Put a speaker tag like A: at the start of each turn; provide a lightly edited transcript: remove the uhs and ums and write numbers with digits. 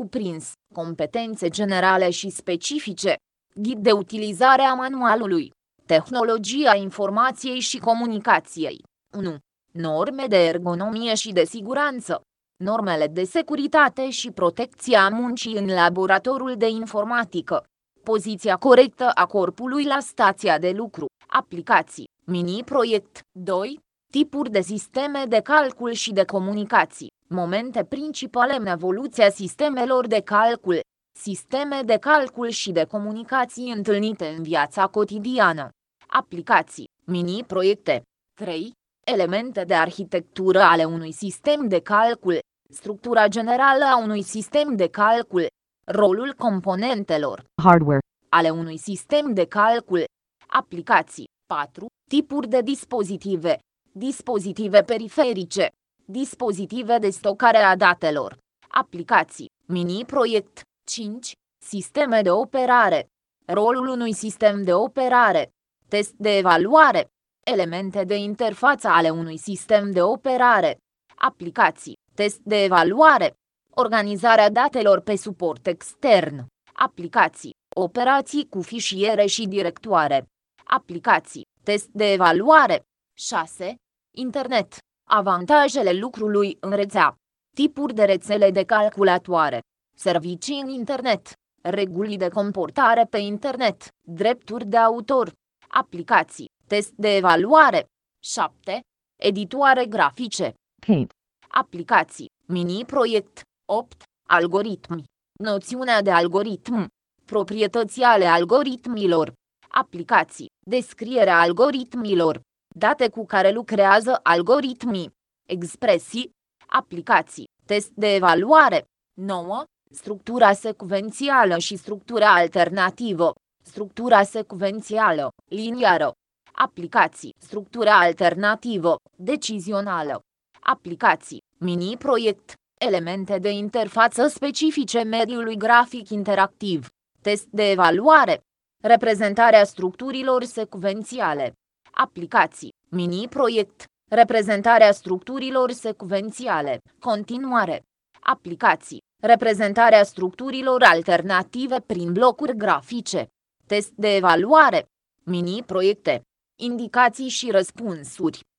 A: cuprins competențe generale și specifice, ghid de utilizare a manualului, tehnologia informației și comunicației. 1. Norme de ergonomie și de siguranță. Normele de securitate și protecția muncii în laboratorul de informatică. Poziția corectă a corpului la stația de lucru. Aplicații. Mini-proiect. 2. Tipuri de sisteme de calcul și de comunicații. Momente principale în evoluția sistemelor de calcul. Sisteme de calcul și de comunicații întâlnite în viața cotidiană. Aplicații. Mini-proiecte. 3. Elemente de arhitectură ale unui sistem de calcul. Structura generală a unui sistem de calcul. Rolul componentelor
B: hardware,
A: ale unui sistem de calcul. Aplicații. 4. Tipuri de dispozitive. Dispozitive periferice. Dispozitive de stocare a datelor. Aplicații. Mini-proiect. 5. Sisteme de operare. Rolul unui sistem de operare. Test de evaluare. Elemente de interfață ale unui sistem de operare. Aplicații. Test de evaluare. Organizarea datelor pe suport extern. Aplicații. Operații cu fișiere și directoare. Aplicații. Test de evaluare. 6. Internet. Avantajele lucrului în rețea. Tipuri de rețele de calculatoare. Servicii în internet. Reguli de comportare pe internet. Drepturi de autor. Aplicații. Test de evaluare. 7. Editoare grafice.
B: Paint,
A: Aplicații. Mini-proiect. 8. Algoritmi. Noțiunea de algoritm. Proprietăți ale algoritmilor. Aplicații. Descrierea algoritmilor. Date cu care lucrează algoritmii. Expresii. Aplicații. Test de evaluare. 9. Structura secvențială și structura alternativă. Structura secvențială, liniară. Aplicații. Structura alternativă, decizională. Aplicații. Mini-proiect. Elemente de interfață specifice mediului grafic interactiv. Test de evaluare. Reprezentarea structurilor secvențiale. Aplicații. Mini-proiect. Reprezentarea structurilor secvențiale. Continuare. Aplicații. Reprezentarea structurilor alternative prin blocuri grafice. Test de evaluare. Mini-proiecte. Indicații și răspunsuri.